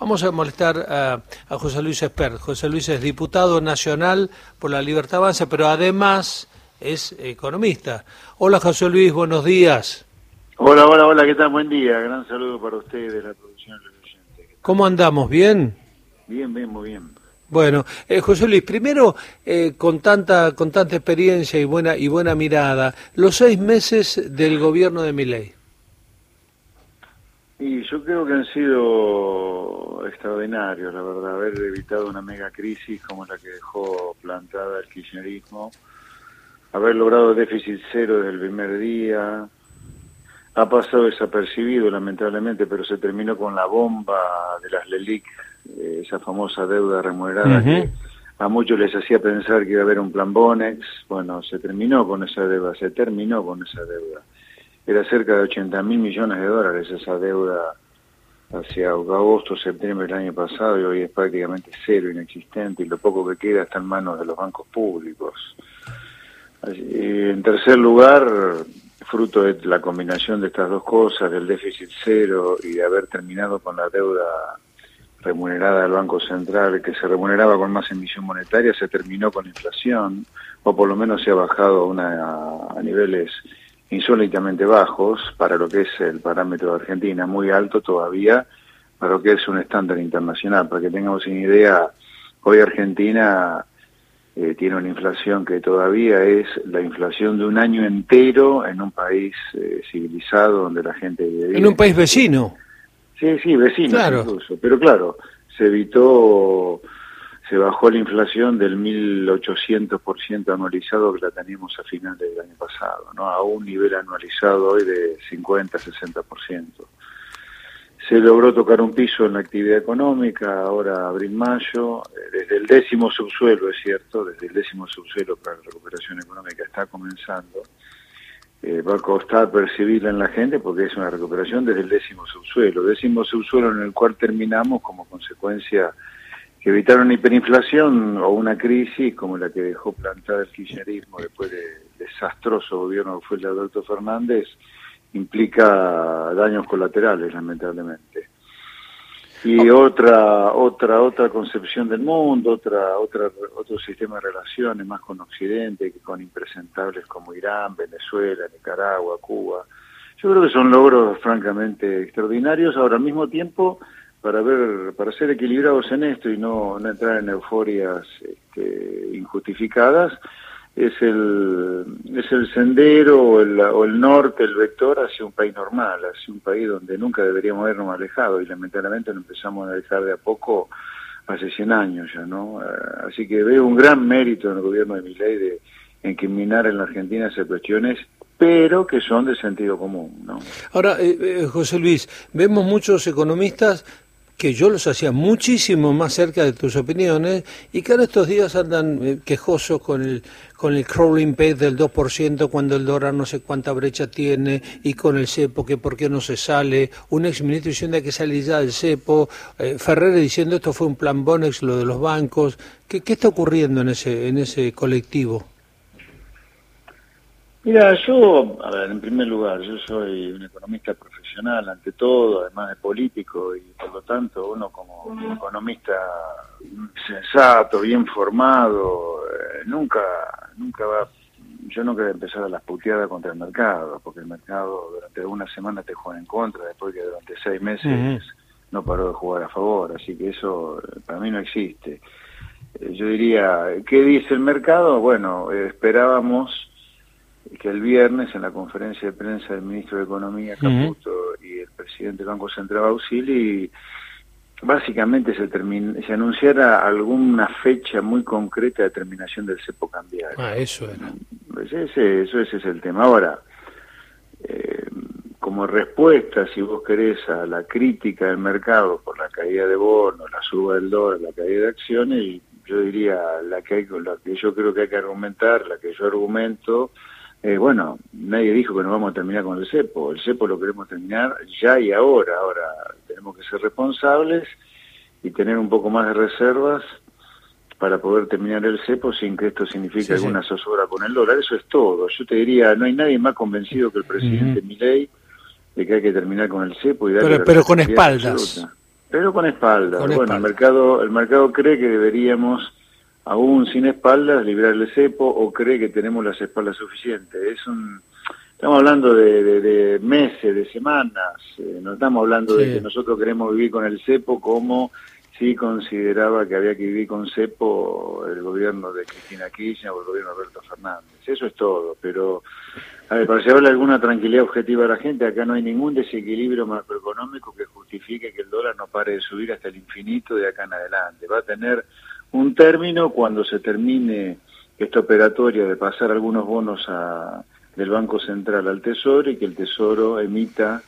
Vamos a molestar a José Luis Espert. José Luis es diputado nacional por la Libertad Avanza, pero además es economista. Hola José Luis, buenos días. Hola, ¿qué tal? Buen día, gran saludo para ustedes, la producción de los oyentes. ¿Cómo andamos? ¿Bien? Bien, muy bien. Bueno, José Luis, primero, con tanta experiencia y buena mirada, los 6 meses del gobierno de Milei. Y yo creo que han sido extraordinarios, la verdad, haber evitado una mega crisis como la que dejó plantada el kirchnerismo, haber logrado déficit cero desde el primer día. Ha pasado desapercibido, lamentablemente, pero se terminó con la bomba de las LELIQ, esa famosa deuda remunerada que a muchos les hacía pensar que iba a haber un plan Bonex. Bueno, se terminó con esa deuda. Era cerca de 80.000 millones de dólares esa deuda hacia agosto, septiembre del año pasado, y hoy es prácticamente cero, inexistente, y lo poco que queda está en manos de los bancos públicos. En tercer lugar, fruto de la combinación de estas dos cosas, del déficit cero y de haber terminado con la deuda remunerada del Banco Central, que se remuneraba con más emisión monetaria, se terminó con inflación, o por lo menos se ha bajado a niveles insólitamente bajos para lo que es el parámetro de Argentina, muy alto todavía para lo que es un estándar internacional. Para que tengamos una idea, hoy Argentina tiene una inflación que todavía es la inflación de un año entero en un país civilizado donde la gente vive. En un país vecino. Sí, vecinos claro. Incluso, pero claro, se bajó la inflación del 1.800% anualizado que la teníamos a finales del año pasado, ¿no? A un nivel anualizado hoy de 50-60%. Se logró tocar un piso en la actividad económica, ahora abril-mayo, desde el 10º subsuelo, es cierto, desde el 10º subsuelo para la recuperación económica está comenzando. Va a costar percibirla en la gente porque es una recuperación desde el 10º subsuelo. 10º subsuelo en el cual terminamos como consecuencia que evitar una hiperinflación o una crisis como la que dejó plantada el kirchnerismo después del desastroso gobierno que fue el de Alberto Fernández, implica daños colaterales, lamentablemente. Y otra concepción del mundo, otro sistema de relaciones más con Occidente que con impresentables como Irán, Venezuela, Nicaragua, Cuba. Yo creo que son logros francamente extraordinarios. Ahora, al mismo tiempo, para ser equilibrados en esto y no entrar en euforias injustificadas, es el sendero o el norte, el vector hacia un país normal, hacia un país donde nunca deberíamos habernos alejado, y lamentablemente lo empezamos a alejar de a poco hace 100 años ya, ¿no? Así que veo un gran mérito en el gobierno de Milei en que minar en la Argentina esas cuestiones, pero que son de sentido común, ¿no? Ahora, José Luis, vemos muchos economistas que yo los hacía muchísimo más cerca de tus opiniones y que ahora estos días andan quejosos con el crawling pace del 2% cuando el dólar no sé cuánta brecha tiene, y con el cepo que por qué no se sale, un exministro diciendo hay que salir ya del cepo, Ferrer diciendo esto fue un plan Bonex, lo de los bancos. ¿Qué está ocurriendo en ese colectivo? Mira, en primer lugar, yo soy un economista profesional ante todo, además de político, y por lo tanto uno como economista sensato, bien formado, yo nunca voy a empezar a las puteadas contra el mercado, porque el mercado durante una semana te juega en contra, después que durante 6 meses no paró de jugar a favor, así que eso para mí no existe. Yo diría, ¿qué dice el mercado? Bueno, esperábamos que el viernes en la conferencia de prensa del ministro de Economía, Caputo, y el presidente del Banco Central, Bausili, básicamente se anunciara alguna fecha muy concreta de terminación del cepo cambiario. Eso era. Pues ese es el tema. Ahora, como respuesta, si vos querés, a la crítica del mercado por la caída de bonos, la suba del dólar, la caída de acciones, y yo diría la que yo creo que hay que argumentar, la que yo argumento, bueno, nadie dijo que no vamos a terminar con el cepo. El cepo lo queremos terminar ya y ahora. Ahora tenemos que ser responsables y tener un poco más de reservas para poder terminar el cepo sin que esto signifique alguna zozobra con el dólar. Eso es todo. Yo te diría, no hay nadie más convencido que el presidente Milei de que hay que terminar con el cepo y darle pero con espaldas. Absoluta. Pero con espaldas. Con bueno, espaldas. el mercado cree que deberíamos, aún sin espaldas, liberar el cepo, o cree que tenemos las espaldas suficientes. Estamos hablando de meses, de semanas, no estamos hablando de que nosotros queremos vivir con el cepo como si consideraba que había que vivir con cepo el gobierno de Cristina Kirchner o el gobierno de Alberto Fernández. Eso es todo, pero a ver, para llevarle alguna tranquilidad objetiva a la gente, acá no hay ningún desequilibrio macroeconómico que justifique que el dólar no pare de subir hasta el infinito de acá en adelante. Va a tener un término cuando se termine esta operatoria de pasar algunos bonos del Banco Central al Tesoro y que el Tesoro emita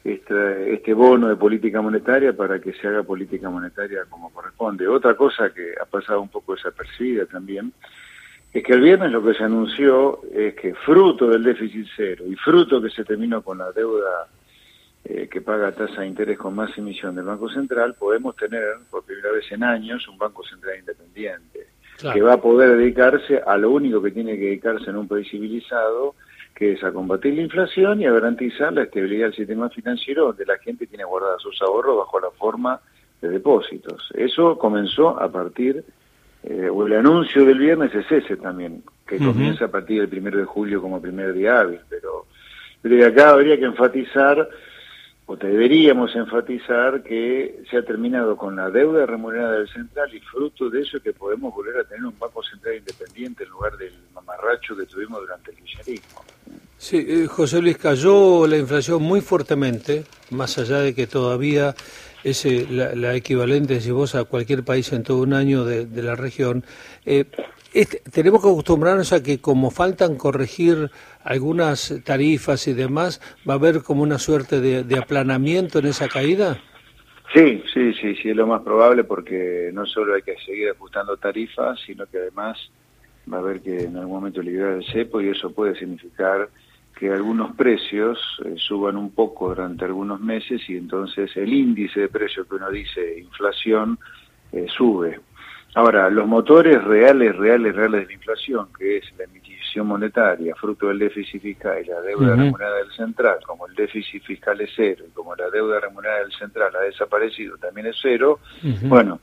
este bono de política monetaria para que se haga política monetaria como corresponde. Otra cosa que ha pasado un poco desapercibida también es que el viernes lo que se anunció es que fruto del déficit cero y fruto que se terminó con la deuda que paga tasa de interés con más emisión del Banco Central, podemos tener por primera vez en años un Banco Central independiente, claro, que va a poder dedicarse a lo único que tiene que dedicarse en un país civilizado, que es a combatir la inflación y a garantizar la estabilidad del sistema financiero donde la gente tiene guardados sus ahorros bajo la forma de depósitos. Eso comenzó a partir, o el anuncio del viernes es ese también, que comienza a partir del 1 de julio como primer día hábil, pero de acá habría que enfatizar, o deberíamos enfatizar, que se ha terminado con la deuda remunerada del central y fruto de eso que podemos volver a tener un Banco Central independiente en lugar del mamarracho que tuvimos durante el kirchnerismo. Sí, José Luis, cayó la inflación muy fuertemente, más allá de que todavía es la equivalente, si vos, a cualquier país en todo un año de la región. Tenemos que acostumbrarnos a que como faltan corregir algunas tarifas y demás, ¿va a haber como una suerte de aplanamiento en esa caída? Sí, es lo más probable, porque no solo hay que seguir ajustando tarifas, sino que además va a haber que en algún momento liberar el cepo, y eso puede significar que algunos precios suban un poco durante algunos meses, y entonces el índice de precios que uno dice inflación sube. Ahora, los motores reales de la inflación, que es la emisión monetaria, fruto del déficit fiscal y la deuda remunerada del central, como el déficit fiscal es cero y como la deuda remunerada del central ha desaparecido, también es cero, bueno,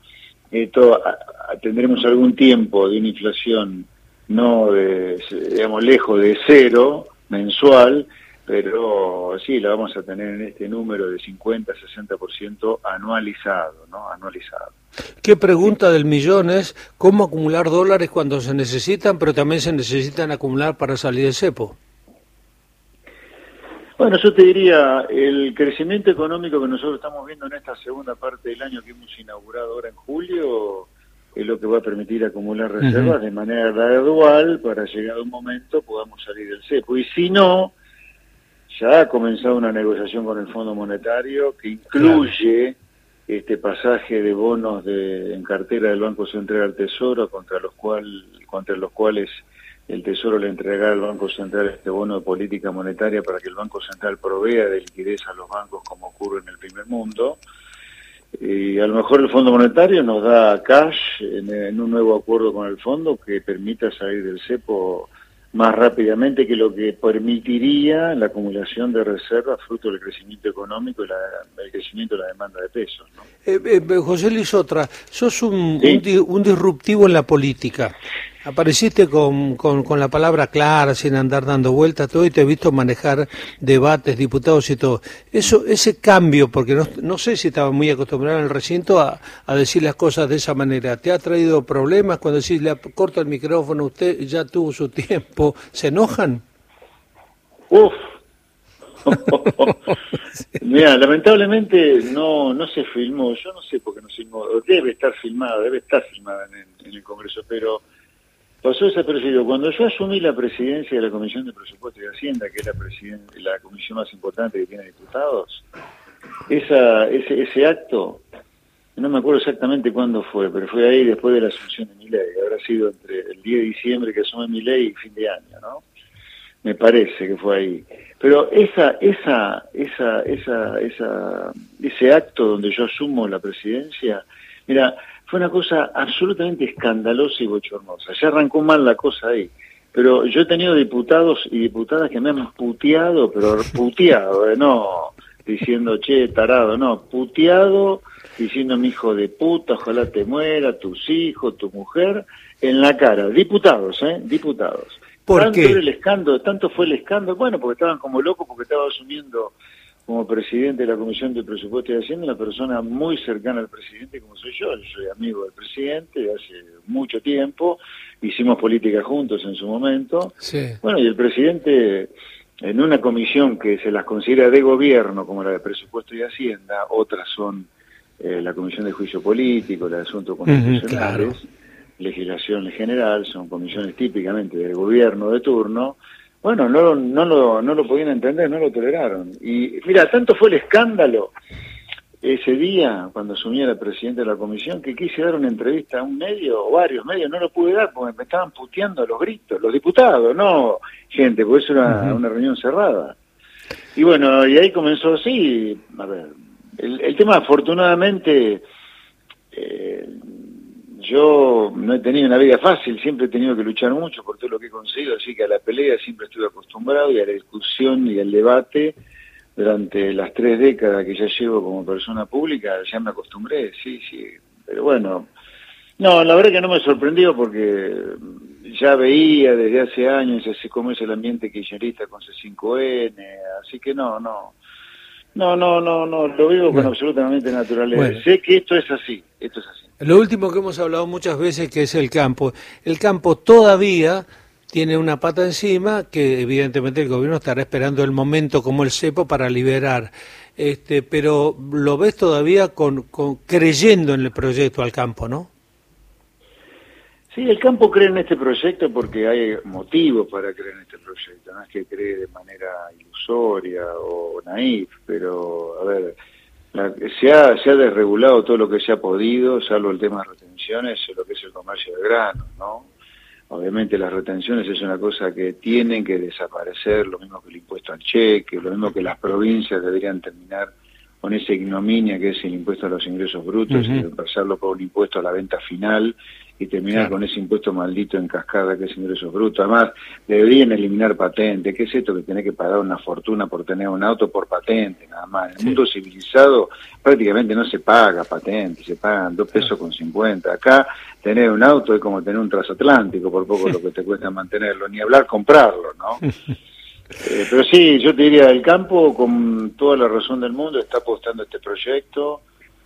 tendremos algún tiempo de una inflación no digamos, lejos de cero mensual, pero sí, la vamos a tener en este número de 50-60% anualizado, ¿no? Anualizado. ¿Qué pregunta del millón es cómo acumular dólares cuando se necesitan, pero también se necesitan acumular para salir del cepo? Bueno, yo te diría, el crecimiento económico que nosotros estamos viendo en esta segunda parte del año que hemos inaugurado ahora en julio es lo que va a permitir acumular reservas de manera gradual para llegado un momento podamos salir del cepo. Y si no, ya ha comenzado una negociación con el Fondo Monetario que incluye este pasaje de bonos en cartera del Banco Central al Tesoro, contra los cuales el Tesoro le entregará al Banco Central este bono de política monetaria para que el Banco Central provea de liquidez a los bancos como ocurre en el primer mundo. Y a lo mejor el Fondo Monetario nos da cash en un nuevo acuerdo con el fondo que permita salir del cepo más rápidamente que lo que permitiría la acumulación de reservas fruto del crecimiento económico y el crecimiento de la demanda de pesos, ¿no? José Luis, sos un disruptivo en la política. Apareciste con la palabra clara, sin andar dando vueltas, todo, y te he visto manejar debates, diputados y todo. Ese cambio, porque no sé si estaba muy acostumbrado en el recinto a decir las cosas de esa manera, ¿te ha traído problemas cuando decís, le corto el micrófono, usted ya tuvo su tiempo? ¿Se enojan? ¡Uf! Mira, lamentablemente no se filmó, yo no sé por qué no se filmó, debe estar filmada en el Congreso, pero pasó desapercibido. Cuando yo asumí la presidencia de la Comisión de Presupuesto y Hacienda, que es la comisión más importante que tiene diputados, ese acto, no me acuerdo exactamente cuándo fue, pero fue ahí después de la asunción de Milei, habrá sido entre el 10 de diciembre que asume Milei y fin de año, ¿no? Me parece que fue ahí. Pero ese acto donde yo asumo la presidencia, mira, fue una cosa absolutamente escandalosa y bochornosa. Ya arrancó mal la cosa ahí. Pero yo he tenido diputados y diputadas que me han puteado, pero puteado, no diciendo, che, tarado, no, puteado diciéndome hijo de puta, ojalá te muera, tus hijos, tu mujer, en la cara, diputados, diputados. ¿Por qué? Tanto fue el escándalo, bueno, porque estaban como locos, porque estaba asumiendo como presidente de la Comisión de Presupuesto y Hacienda una persona muy cercana al presidente como soy yo soy amigo del presidente de hace mucho tiempo, hicimos política juntos en su momento, sí. Bueno, y el presidente en una comisión que se las considera de gobierno como la de Presupuesto y Hacienda, otras son la Comisión de Juicio Político, la de Asuntos Constitucionales, claro. Legislación en general, son comisiones típicamente del gobierno de turno. Bueno, no lo podían entender, no lo toleraron. Y mira, tanto fue el escándalo ese día, cuando asumía la presidenta de la comisión, que quise dar una entrevista a un medio, o varios medios, no lo pude dar porque me estaban puteando a los gritos, los diputados, no gente, porque eso era una reunión cerrada. Y bueno, y ahí comenzó así, a ver, el tema afortunadamente... yo no he tenido una vida fácil, siempre he tenido que luchar mucho por todo lo que he conseguido, así que a la pelea siempre estuve acostumbrado y a la discusión y al debate durante las 3 décadas que ya llevo como persona pública, ya me acostumbré, sí, pero bueno, no, la verdad que no me sorprendió porque ya veía desde hace años cómo es el ambiente kirchnerista con C5N, así que no, lo vivo con absolutamente naturaleza. Bueno. Sé que esto es así. Lo último que hemos hablado muchas veces que es el campo. El campo todavía tiene una pata encima que evidentemente el gobierno estará esperando el momento como el cepo para liberar. Pero lo ves todavía creyendo en el proyecto al campo, ¿no? Sí, el campo cree en este proyecto porque hay motivos para creer en este proyecto, no es que cree de manera ilusoria o naif, pero a ver, se ha desregulado todo lo que se ha podido, salvo el tema de retenciones, lo que es el comercio de granos, ¿no? Obviamente las retenciones es una cosa que tienen que desaparecer, lo mismo que el impuesto al cheque, lo mismo que las provincias deberían terminar con esa ignominia que es el impuesto a los ingresos brutos y pasarlo por un impuesto a la venta final y terminar con ese impuesto maldito en cascada que es ingresos brutos. Además, deberían eliminar patente. ¿Qué es esto que tenés que pagar una fortuna por tener un auto por patente, nada más? En el mundo civilizado prácticamente no se paga patente, se pagan 2 pesos con 50. Acá tener un auto es como tener un transatlántico, por poco lo que te cuesta mantenerlo, ni hablar comprarlo, ¿no? Pero sí, yo te diría, el campo con toda la razón del mundo está apostando a este proyecto,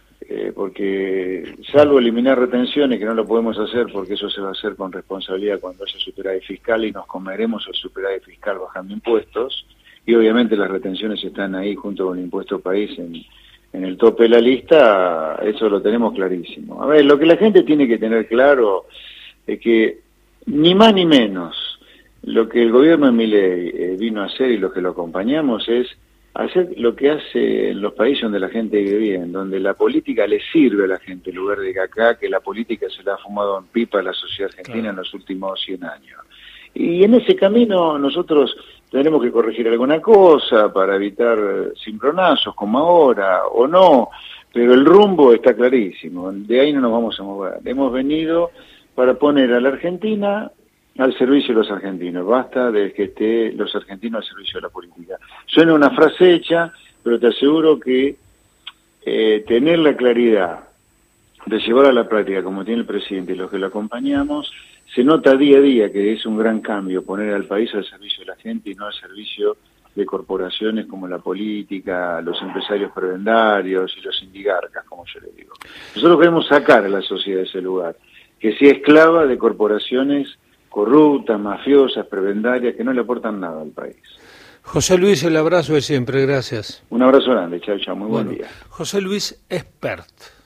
porque salvo eliminar retenciones, que no lo podemos hacer porque eso se va a hacer con responsabilidad cuando haya superávit fiscal y nos comeremos el superávit fiscal bajando impuestos, y obviamente las retenciones están ahí junto con el impuesto país en el tope de la lista, eso lo tenemos clarísimo. A ver, lo que la gente tiene que tener claro es que ni más ni menos lo que el gobierno de Milei vino a hacer y los que lo acompañamos es hacer lo que hace en los países donde la gente vive bien, donde la política le sirve a la gente, en lugar de que acá, que la política se la ha fumado en pipa a la sociedad argentina en los últimos 100 años. Y en ese camino nosotros tenemos que corregir alguna cosa para evitar cimbronazos como ahora, o no, pero el rumbo está clarísimo, de ahí no nos vamos a mover. Hemos venido para poner a la Argentina al servicio de los argentinos, basta de que esté los argentinos al servicio de la política. Suena una frase hecha, pero te aseguro que tener la claridad de llevar a la práctica, como tiene el presidente y los que lo acompañamos, se nota día a día que es un gran cambio poner al país al servicio de la gente y no al servicio de corporaciones como la política, los empresarios prebendarios y los indigarcas, como yo le digo. Nosotros queremos sacar a la sociedad de ese lugar, que sea esclava de corporaciones corruptas, mafiosas, prebendarias, que no le aportan nada al país. José Luis, el abrazo de siempre, gracias. Un abrazo grande, chao, muy buen día. José Luis Espert.